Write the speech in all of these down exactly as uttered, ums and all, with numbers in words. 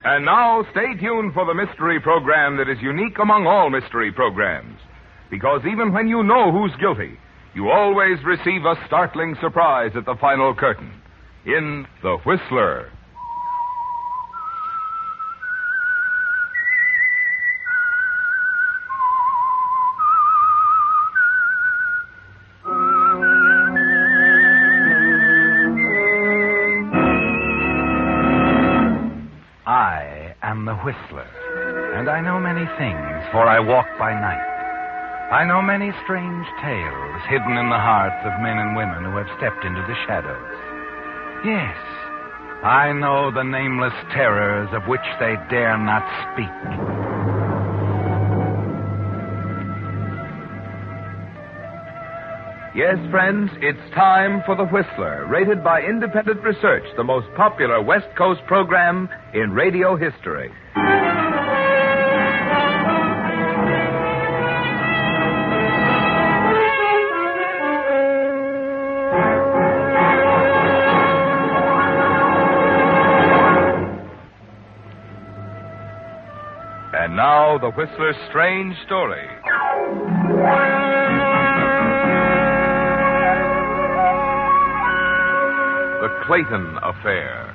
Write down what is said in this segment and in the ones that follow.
And now, stay tuned for the mystery program that is unique among all mystery programs. Because even when you know who's guilty, you always receive a startling surprise at the final curtain. In The Whistler. I am the Whistler, and I know many things, for I walk by night. I know many strange tales hidden in the hearts of men and women who have stepped into the shadows. Yes, I know the nameless terrors of which they dare not speak. Yes, friends, it's time for The Whistler, rated by independent research the most popular West Coast program in radio history. And now, The Whistler's strange story. The Clayton Affair.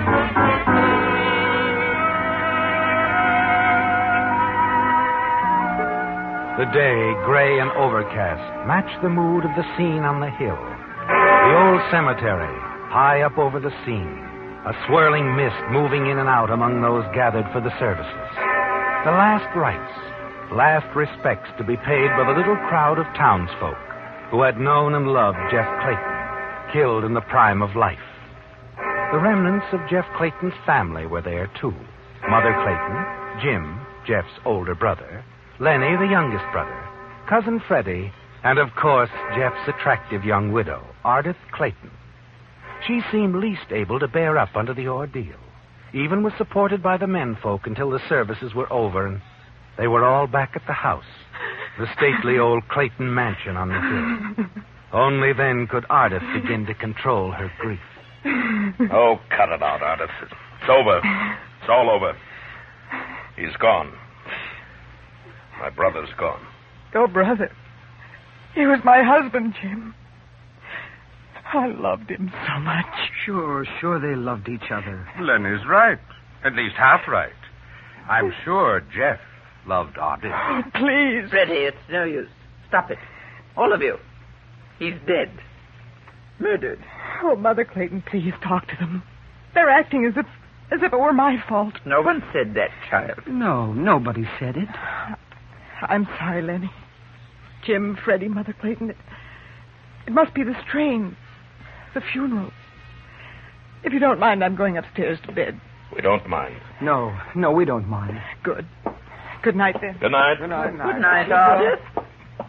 The day, gray and overcast, matched the mood of the scene on the hill. The old cemetery, high up over the scene, a swirling mist moving in and out among those gathered for the services. The last rites, last respects to be paid by the little crowd of townsfolk who had known and loved Jeff Clayton, killed in the prime of life. The remnants of Jeff Clayton's family were there, too. Mother Clayton, Jim, Jeff's older brother, Lenny, the youngest brother, Cousin Freddie, and, of course, Jeff's attractive young widow, Ardith Clayton. She seemed least able to bear up under the ordeal, even was supported by the menfolk until the services were over and they were all back at the house, the stately old Clayton mansion on the hill. Only then could Ardith begin to control her grief. Oh, cut it out, Ardith. It's over. It's all over. He's gone. My brother's gone. Your brother. He was my husband, Jim. I loved him so much. Sure, sure they loved each other. Lenny's right. At least half right. I'm sure Jeff loved Ardith. Oh, please. Freddie, it's no use. Stop it. All of you. He's dead. Murdered. Oh, Mother Clayton, please talk to them. They're acting as if as if it were my fault. No one said that, child. No, nobody said it. I'm sorry, Lenny. Jim, Freddie, Mother Clayton. It, it must be the strain. The funeral. If you don't mind, I'm going upstairs to bed. We don't mind. No, no, we don't mind. Good. Good night, then. Good night. Good night. Good night, Ardith.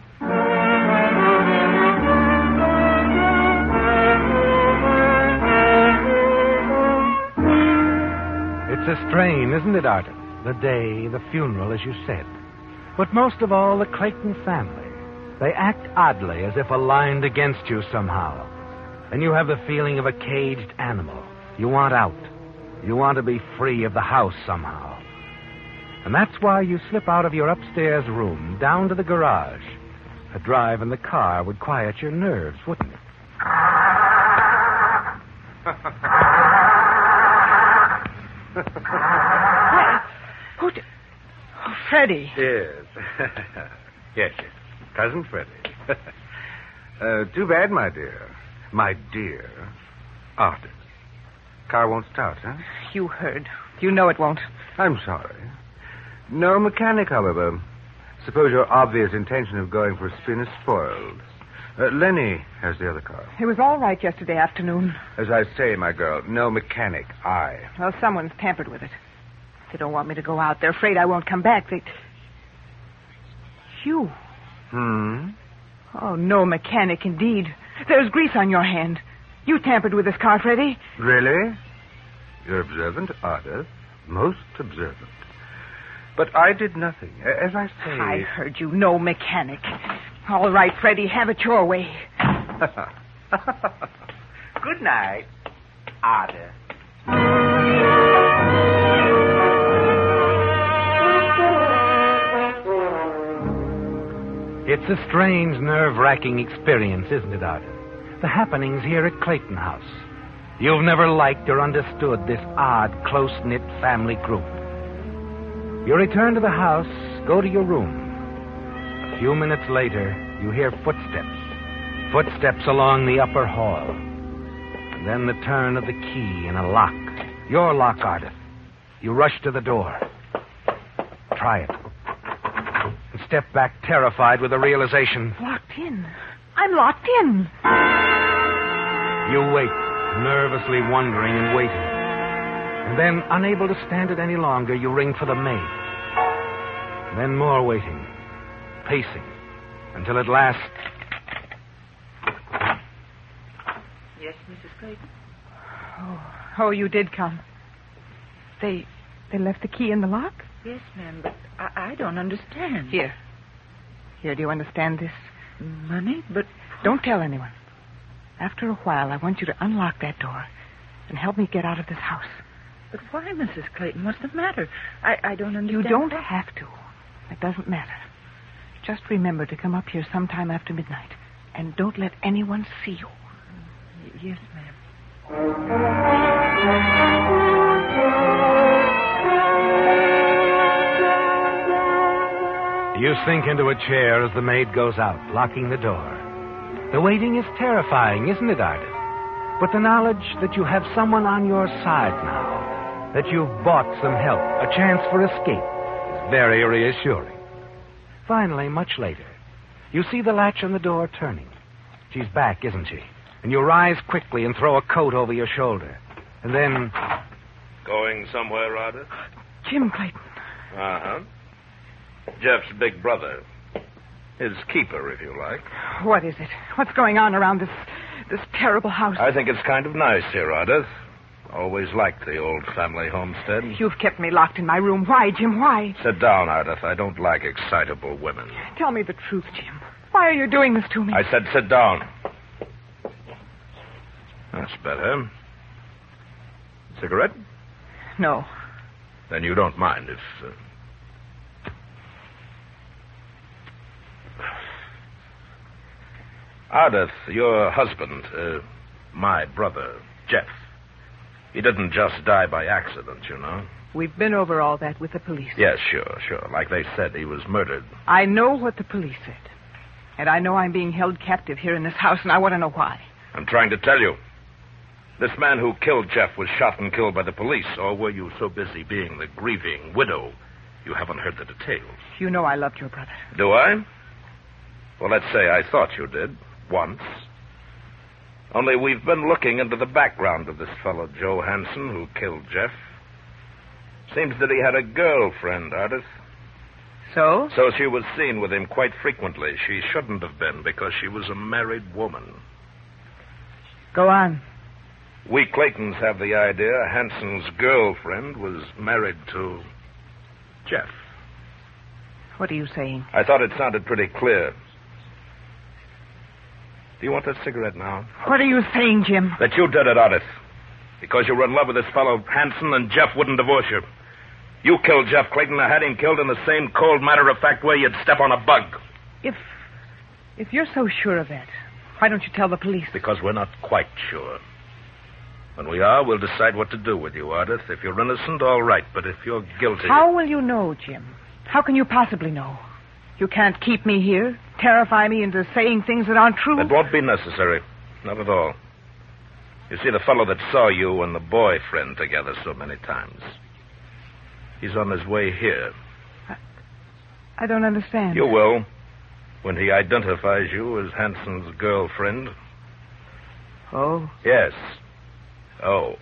It's a strain, isn't it, Ardith? The day, the funeral, as you said. But most of all, the Clayton family. They act oddly, as if aligned against you somehow. And you have the feeling of a caged animal. You want out. You want to be free of the house somehow. And that's why you slip out of your upstairs room, down to the garage. A drive in the car would quiet your nerves, wouldn't it? Who did... Oh, Freddie. Yes. yes, yes. Cousin Freddie. uh, too bad, my dear. My dear. Ardith. Car won't start, huh? You heard. You know it won't. I'm sorry. No mechanic, however. Suppose your obvious intention of going for a spin is spoiled. Uh, Lenny has the other car. It was all right yesterday afternoon. As I say, my girl, no mechanic. I. Well, someone's tampered with it. They don't want me to go out. They're afraid I won't come back. They... You. Hmm? Oh, no mechanic, indeed. There's grease on your hand. You tampered with this car, Freddie. Really? You're observant, Ardith. Most observant. But I did nothing. As I say... I heard you. No mechanic. All right, Freddie, have it your way. Good night, Ardith. It's a strange, nerve-wracking experience, isn't it, Arthur? The happenings here at Clayton House. You've never liked or understood this odd, close-knit family group. You return to the house, go to your room. A few minutes later, you hear footsteps. Footsteps along the upper hall. And then the turn of the key in a lock. Your lock, Ardith. You rush to the door. Try it. And step back terrified with the realization. Locked in. I'm locked in. You wait, nervously wondering and waiting. And then, unable to stand it any longer, you ring for the maid. And then more waiting, pacing, until at last... Yes, Missus Clayton? Oh, oh, you did come. They, they left the key in the lock? Yes, ma'am, but I, I don't understand. Here. Here, do you understand this? Money? But... Don't tell anyone. After a while, I want you to unlock that door and help me get out of this house. But why, Missus Clayton? What's the matter? I, I don't understand. You don't have to. It doesn't matter. Just remember to come up here sometime after midnight. And don't let anyone see you. Yes, ma'am. You sink into a chair as the maid goes out, locking the door. The waiting is terrifying, isn't it, Ardith? But the knowledge that you have someone on your side now, that you've bought some help, a chance for escape, is very reassuring. Finally, much later, you see the latch on the door turning. She's back, isn't she? And you rise quickly and throw a coat over your shoulder. And then... Going somewhere, Ardith? Jim Clayton. Uh-huh. Jeff's big brother. His keeper, if you like. What is it? What's going on around this this terrible house? I think it's kind of nice here, Ardith. Always liked the old family homestead. You've kept me locked in my room. Why, Jim? Why? Sit down, Ardith. I don't like excitable women. Tell me the truth, Jim. Why are you doing this to me? I said sit down. That's better. Cigarette? No. Then you don't mind if... Uh... Ardith, your husband, uh, my brother, Jeff, he didn't just die by accident, you know. We've been over all that with the police. Yes, sure, sure. Like they said, he was murdered. I know what the police said. And I know I'm being held captive here in this house, and I want to know why. I'm trying to tell you. This man who killed Jeff was shot and killed by the police, or were you so busy being the grieving widow you haven't heard the details? You know I loved your brother. Do I? Well, let's say I thought you did. Once. Only we've been looking into the background of this fellow, Joe Hansen, who killed Jeff. Seems that he had a girlfriend, Ardith. So? So she was seen with him quite frequently. She shouldn't have been, because she was a married woman. Go on. We Claytons have the idea Hansen's girlfriend was married to Jeff. What are you saying? I thought it sounded pretty clear. Do you want that cigarette now? What are you saying, Jim? That you did it, Ardith. Because you were in love with this fellow Hansen and Jeff wouldn't divorce you. You killed Jeff Clayton and had him killed in the same cold, matter-of-fact way you'd step on a bug. If... if you're so sure of that, why don't you tell the police? Because we're not quite sure. When we are, we'll decide what to do with you, Ardith. If you're innocent, all right. But if you're guilty... How will you know, Jim? How can you possibly know? You can't keep me here, terrify me into saying things that aren't true. It won't be necessary. Not at all. You see, the fellow that saw you and the boyfriend together so many times, he's on his way here. I, I don't understand. You will, when he identifies you as Hansen's girlfriend. Oh? Yes. Oh.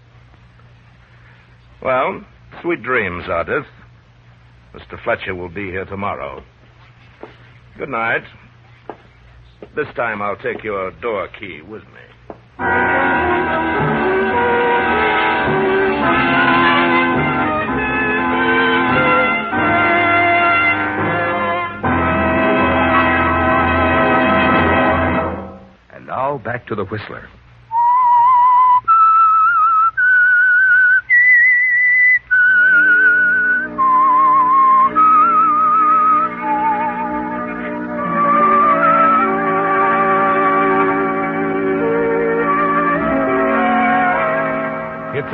Well, sweet dreams, Ardith. Mister Fletcher will be here tomorrow. Good night. This time I'll take your door key with me. And now back to the Whistler.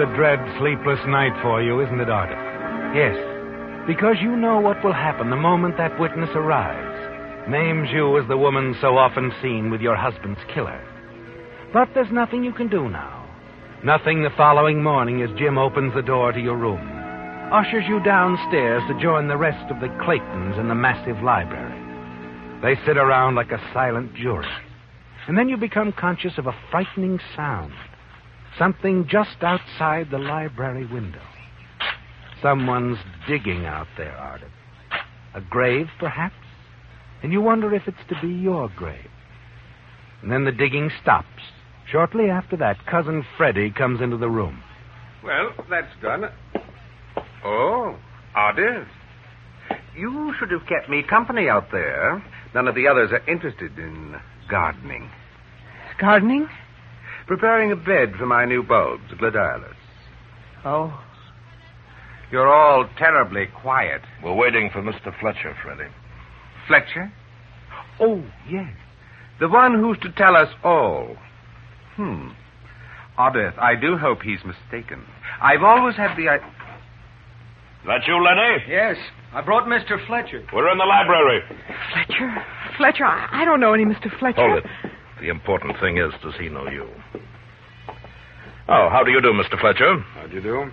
a dread sleepless night for you, isn't it, Ardith? Yes, because you know what will happen the moment that witness arrives. Names you as the woman so often seen with your husband's killer. But there's nothing you can do now. Nothing the following morning as Jim opens the door to your room, ushers you downstairs to join the rest of the Claytons in the massive library. They sit around like a silent jury. And then you become conscious of a frightening sound. Something just outside the library window. Someone's digging out there, Ardith. A grave, perhaps? And you wonder if it's to be your grave. And then the digging stops. Shortly after that, Cousin Freddie comes into the room. Well, that's done. Oh, Ardith. You should have kept me company out there. None of the others are interested in gardening. Gardening? Preparing a bed for my new bulbs, gladiolus. Oh. You're all terribly quiet. We're waiting for Mister Fletcher, Freddie. Fletcher? Oh, yes. The one who's to tell us all. Hmm. Ardith, I do hope he's mistaken. I've always had the idea... That you, Lenny? Yes. I brought Mister Fletcher. We're in the library. Fletcher? Fletcher? I, I don't know any Mister Fletcher. Hold it. The important thing is, does he know you? Oh, how do you do, Mister Fletcher? How do you do?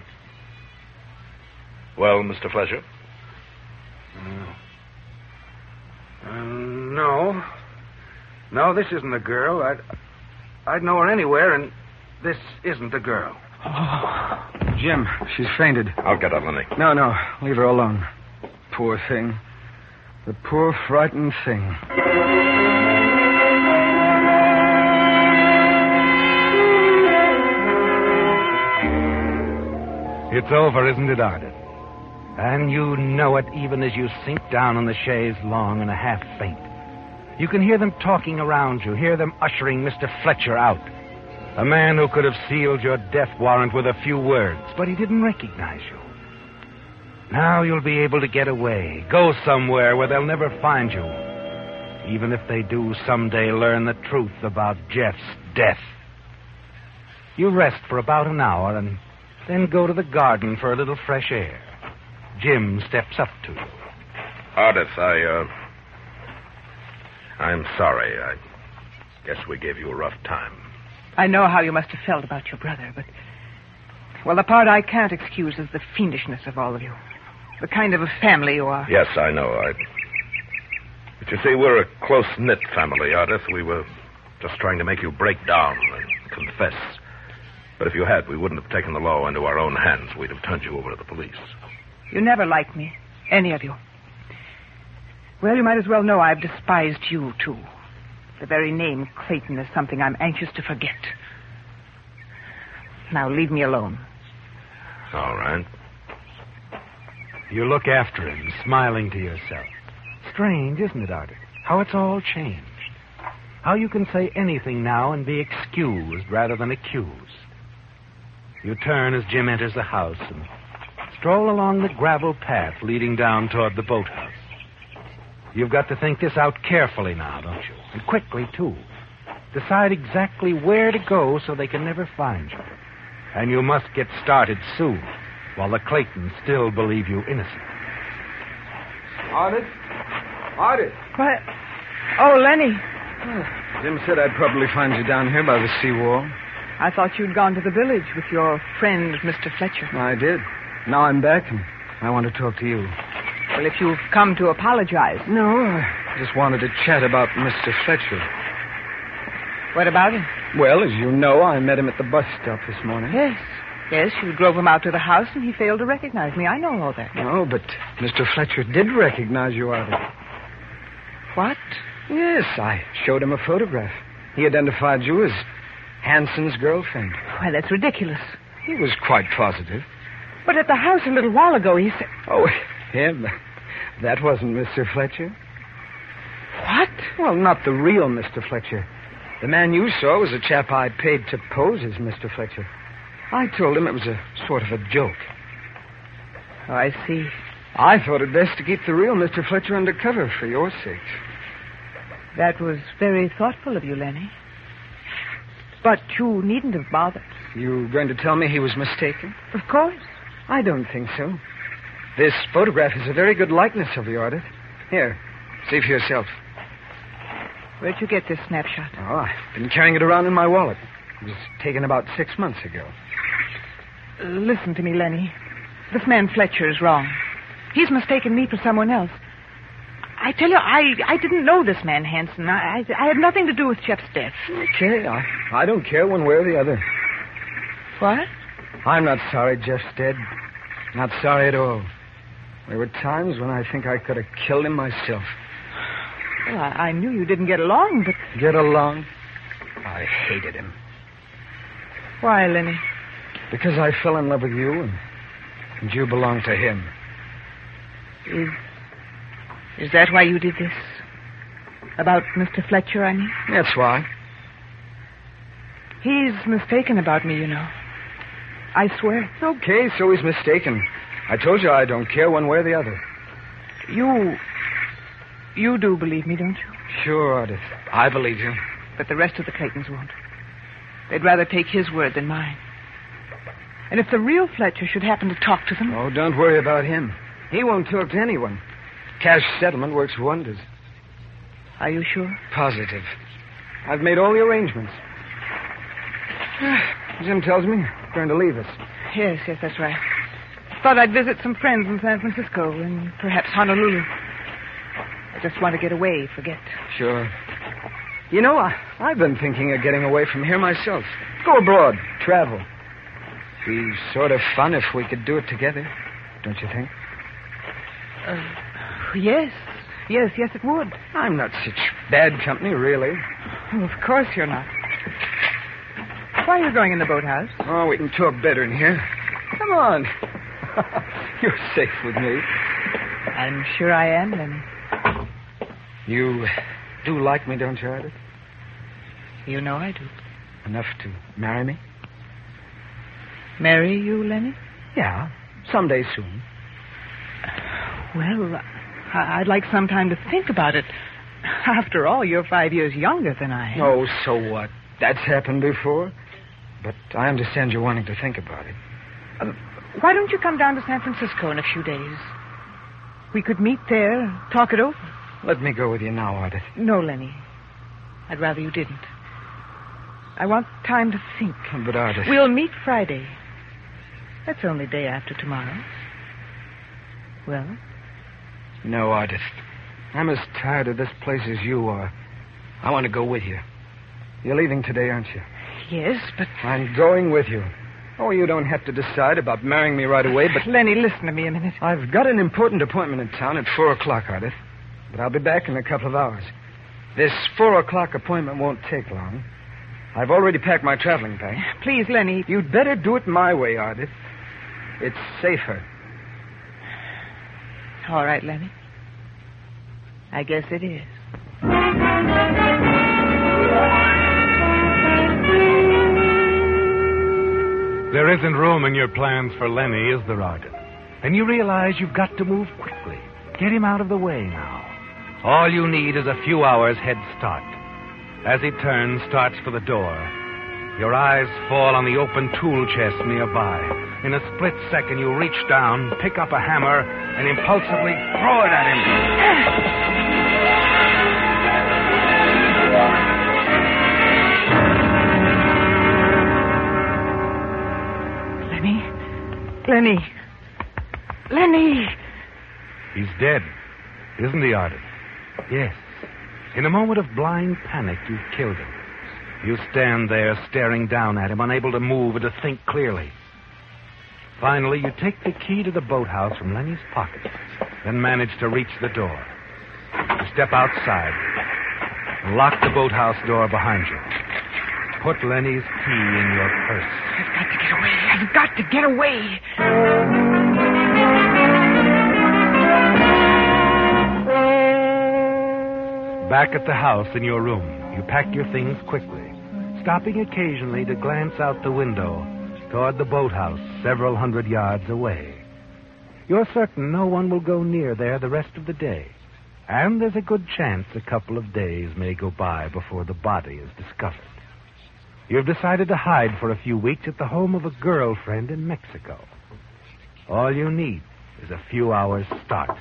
Well, Mister Fletcher? Uh, no. No, this isn't a girl. I'd, I'd know her anywhere, and this isn't a girl. Oh. Jim, she's fainted. I'll get her, Lenny. No, no. Leave her alone. Poor thing. The poor, frightened thing. It's over, isn't it, Ardith? And you know it even as you sink down on the chaise long in a half faint. You can hear them talking around you, hear them ushering Mister Fletcher out. A man who could have sealed your death warrant with a few words, but he didn't recognize you. Now you'll be able to get away, go somewhere where they'll never find you. Even if they do someday learn the truth about Jeff's death. You rest for about an hour and then go to the garden for a little fresh air. Jim steps up to you. Ardith, I, uh... I'm sorry. I guess we gave you a rough time. I know how you must have felt about your brother, but... Well, the part I can't excuse is the fiendishness of all of you. The kind of a family you are. Yes, I know. I... But you see, we're a close-knit family, Ardith. We were just trying to make you break down and confess. But if you had, we wouldn't have taken the law into our own hands. We'd have turned you over to the police. You never liked me, any of you. Well, you might as well know I've despised you, too. The very name Clayton is something I'm anxious to forget. Now, leave me alone. All right. You look after him, smiling to yourself. Strange, isn't it, Ardith? How it's all changed. How you can say anything now and be excused rather than accused. You turn as Jim enters the house and stroll along the gravel path leading down toward the boathouse. You've got to think this out carefully now, don't you? And quickly, too. Decide exactly where to go so they can never find you. And you must get started soon, while the Claytons still believe you innocent. Ardith? Ardith? What? Oh, Lenny. Oh, Jim said I'd probably find you down here by the seawall. I thought you'd gone to the village with your friend, Mister Fletcher. I did. Now I'm back, and I want to talk to you. Well, if you've come to apologize. No, I just wanted to chat about Mister Fletcher. What about him? Well, as you know, I met him at the bus stop this morning. Yes. Yes, you drove him out to the house, and he failed to recognize me. I know all that. No, but Mister Fletcher did recognize you, Ardith. What? Yes, I showed him a photograph. He identified you as Hanson's girlfriend. Why, that's ridiculous. He was quite positive. But at the house a little while ago, he said... Oh, him? That wasn't Mister Fletcher. What? Well, not the real Mister Fletcher. The man you saw was a chap I paid to pose as Mister Fletcher. I told him it was a sort of a joke. Oh, I see. I thought it best to keep the real Mister Fletcher undercover for your sake. That was very thoughtful of you, Lenny. But you needn't have bothered. You going to tell me he was mistaken? Of course. I don't think so. This photograph is a very good likeness of you, Ardith. Here, see for yourself. Where'd you get this snapshot? Oh, I've been carrying it around in my wallet. It was taken about six months ago. Uh, listen to me, Lenny. This man Fletcher is wrong. He's mistaken me for someone else. I tell you, I, I didn't know this man Hanson. I, I I had nothing to do with Jeff's death. Okay, I, I don't care one way or the other. What? I'm not sorry Jeff's dead. Not sorry at all. There were times when I think I could have killed him myself. Well, I, I knew you didn't get along, but... Get along? I hated him. Why, Lenny? Because I fell in love with you, and, and you belonged to him. Is... Is that why you did this? About Mister Fletcher, I mean? That's why. He's mistaken about me, you know. I swear. Okay, so he's mistaken. I told you I don't care one way or the other. You... You do believe me, don't you? Sure, Ardith. I believe you. But the rest of the Claytons won't. They'd rather take his word than mine. And if the real Fletcher should happen to talk to them... Oh, don't worry about him. He won't talk to anyone. Cash settlement works wonders. Are you sure? Positive. I've made all the arrangements. Jim tells me you're going to leave us. Yes, yes, that's right. Thought I'd visit some friends in San Francisco and perhaps Honolulu. I just want to get away, forget. Sure. You know, I, I've been thinking of getting away from here myself. Go abroad, travel. Be sort of fun if we could do it together, don't you think? Uh, yes, yes, yes, it would. I'm not such bad company, really. Oh, of course you're not. Why are you going in the boathouse? Oh, we can talk better in here. Come on. You're safe with me. I'm sure I am, Lenny. You do like me, don't you, Ardith? You know I do. Enough to marry me? Marry you, Lenny? Yeah, someday soon. Well, I- I'd like some time to think about it. After all, you're five years younger than I am. Oh, so what? That's happened before. But I understand you're wanting to think about it. Uh, why don't you come down to San Francisco in a few days? We could meet there and talk it over. Let me go with you now, Ardith. No, Lenny. I'd rather you didn't. I want time to think. But, Ardith... We'll meet Friday. That's only day after tomorrow. Well? No, Ardith. I'm as tired of this place as you are. I want to go with you. You're leaving today, aren't you? Yes, but... I'm going with you. Oh, you don't have to decide about marrying me right away, but... Lenny, listen to me a minute. I've got an important appointment in town at four o'clock, Ardith. But I'll be back in a couple of hours. This four o'clock appointment won't take long. I've already packed my traveling bag. Please, Lenny. You'd better do it my way, Ardith. It's safer. All right, Lenny. I guess it is. There isn't room in your plans for Lenny, is there, Ardith? And you realize you've got to move quickly. Get him out of the way now. All you need is a few hours head start. As he turns, starts for the door, your eyes fall on the open tool chest nearby. In a split second, you reach down, pick up a hammer, and impulsively throw it at him. Lenny? Lenny? Lenny! He's dead, isn't he, Ardith? Yes. In a moment of blind panic, you've killed him. You stand there staring down at him, unable to move or to think clearly. Finally, you take the key to the boathouse from Lenny's pocket, then manage to reach the door. You step outside and lock the boathouse door behind you. Put Lenny's key in your purse. I've got to get away. I've got to get away. Back at the house in your room, you pack your things quickly, stopping occasionally to glance out the window toward the boathouse several hundred yards away. You're certain no one will go near there the rest of the day, and there's a good chance a couple of days may go by before the body is discovered. You've decided to hide for a few weeks at the home of a girlfriend in Mexico. All you need is a few hours' start.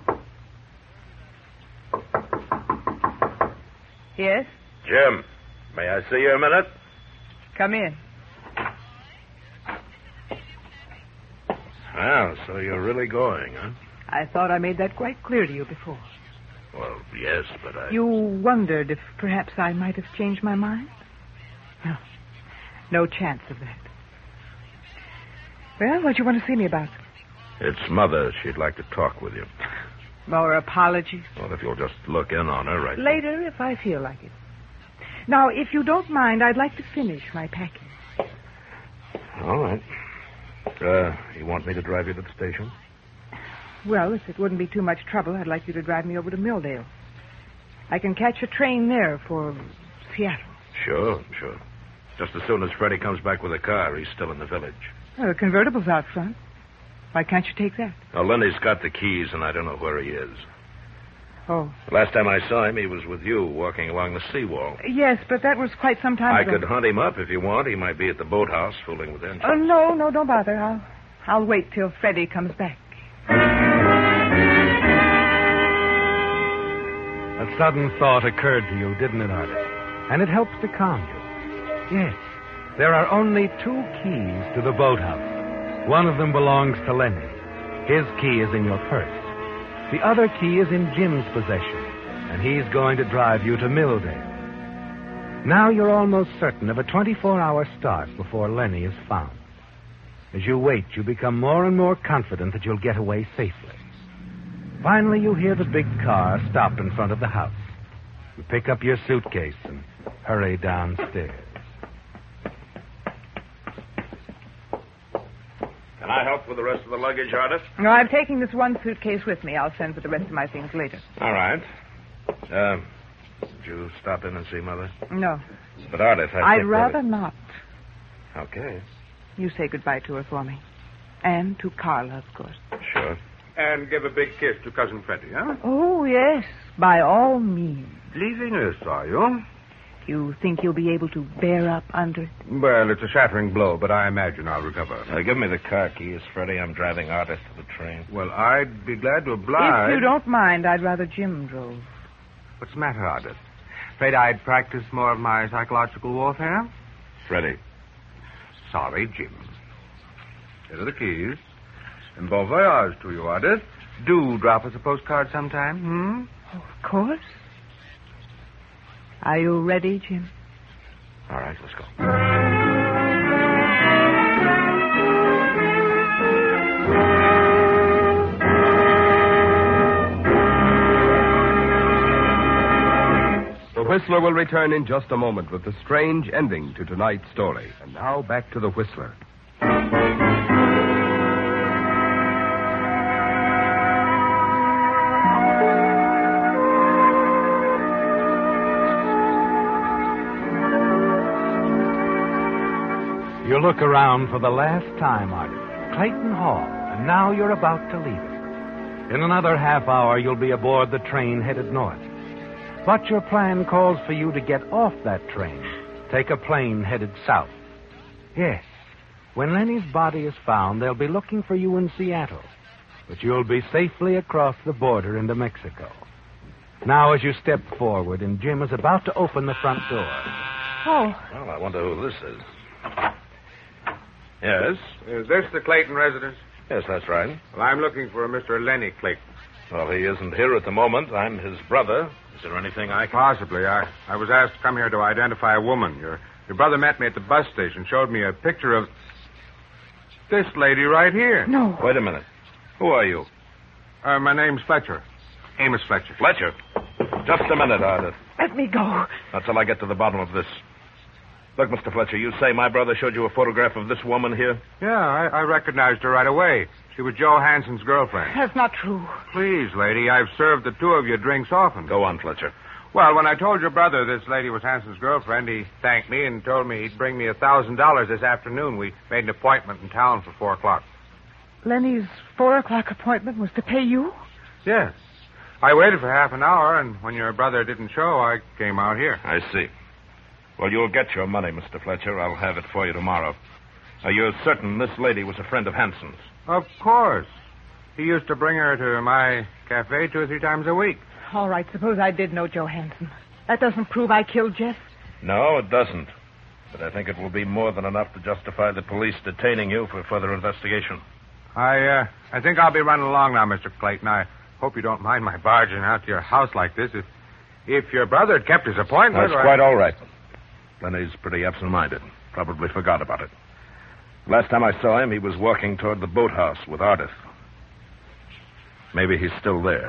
Yes? Jim, may I see you a minute? Come in. Well, so you're really going, huh? I thought I made that quite clear to you before. Well, yes, but I... You wondered if perhaps I might have changed my mind? No. No chance of that. Well, what do you want to see me about? It's Mother. She'd like to talk with you. More apologies? Well, if you'll just look in on her right Later, if I feel like it. Now, if you don't mind, I'd like to finish my packing. All right. Uh, you want me to drive you to the station? Well, if it wouldn't be too much trouble, I'd like you to drive me over to Milldale. I can catch a train there for Seattle. Sure, sure. Just as soon as Freddie comes back with a car, he's still in the village. Well, the convertible's out front. Why can't you take that? Now, Lenny's got the keys, and I don't know where he is. Oh. Last time I saw him, he was with you, walking along the seawall. Yes, but that was quite some time I ago. could hunt him up if you want. He might be at the boathouse, fooling with engines. Oh, no, no, don't bother. I'll, I'll wait till Freddie comes back. A sudden thought occurred to you, didn't it, Artis? And it helps to calm you. Yes, there are only two keys to the boathouse. One of them belongs to Lenny. His key is in your purse. The other key is in Jim's possession, and he's going to drive you to Milldale. Now you're almost certain of a twenty-four hour start before Lenny is found. As you wait, you become more and more confident that you'll get away safely. Finally, you hear the big car stop in front of the house. You pick up your suitcase and hurry downstairs. Can I help with the rest of the luggage, Artis? No, I'm taking this one suitcase with me. I'll send for the rest of my things later. All right. Uh, did you stop in and see Mother? No. But, Artis, I I'd think rather really... not. Okay. You say goodbye to her for me. And to Carla, of course. Sure. And give a big kiss to Cousin Freddie, huh? Oh, yes. By all means. Leaving us, are you? You think you'll be able to bear up under it? Well, it's a shattering blow, but I imagine I'll recover. Uh, give me the car keys, Freddie. I'm driving Artis to the train. Well, I'd be glad to oblige. If you don't mind, I'd rather Jim drove. What's the matter, Artis? Afraid I'd practice more of my psychological warfare? Freddie. Sorry, Jim. Here are the keys. And bon voyage to you, Artis. Do drop us a postcard sometime, hmm? Oh, of course. Are you ready, Jim? All right, let's go. The Whistler will return in just a moment with the strange ending to tonight's story. And now back to the Whistler. You look around for the last time, Artis. Clayton Hall, and now you're about to leave it. In another half hour, you'll be aboard the train headed north. But your plan calls for you to get off that train, take a plane headed south. Yes, when Lenny's body is found, they'll be looking for you in Seattle. But you'll be safely across the border into Mexico. Now, as you step forward, and Jim is about to open the front door. Oh. Well, I wonder who this is. Yes? Is this the Clayton residence? Yes, that's right. Well, I'm looking for a Mister Lenny Clayton. Well, he isn't here at the moment. I'm his brother. Is there anything I can... Possibly. I, I was asked to come here to identify a woman. Your, your brother met me at the bus station, showed me a picture of this lady right here. No. Wait a minute. Who are you? Uh, my name's Fletcher. Amos Fletcher. Fletcher. Just a minute, Artis. Let me go. Not till I get to the bottom of this. Look, Mister Fletcher, you say my brother showed you a photograph of this woman here? Yeah, I, I recognized her right away. She was Joe Hansen's girlfriend. That's not true. Please, lady, I've served the two of you drinks often. Go on, Fletcher. Well, when I told your brother this lady was Hansen's girlfriend, he thanked me and told me he'd bring me a thousand dollars this afternoon. We made an appointment in town for four o'clock. Lenny's four o'clock appointment was to pay you? Yes. I waited for half an hour, and when your brother didn't show, I came out here. I see. Well, you'll get your money, Mister Fletcher. I'll have it for you tomorrow. Are you certain this lady was a friend of Hanson's? Of course. He used to bring her to my cafe two or three times a week. All right, suppose I did know Joe Hansen. That doesn't prove I killed Jeff. No, it doesn't. But I think it will be more than enough to justify the police detaining you for further investigation. I, uh, I think I'll be running along now, Mister Clayton. I hope you don't mind my barging out to your house like this. If, if your brother had kept his appointment... That's or... quite all right. Lenny's pretty absent-minded. Probably forgot about it. Last time I saw him, he was walking toward the boathouse with Ardith. Maybe he's still there.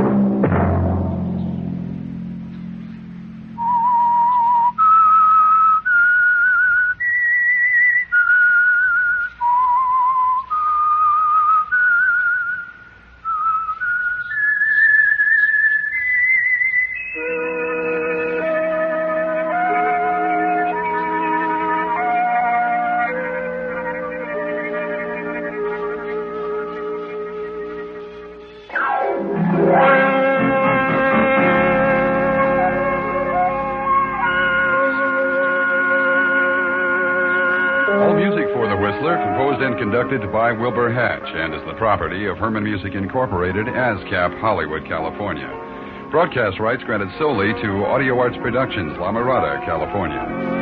Conducted by Wilbur Hatch and is the property of Herman Music Incorporated, ASCAP, Hollywood, California. Broadcast rights granted solely to Audio Arts Productions, La Mirada, California.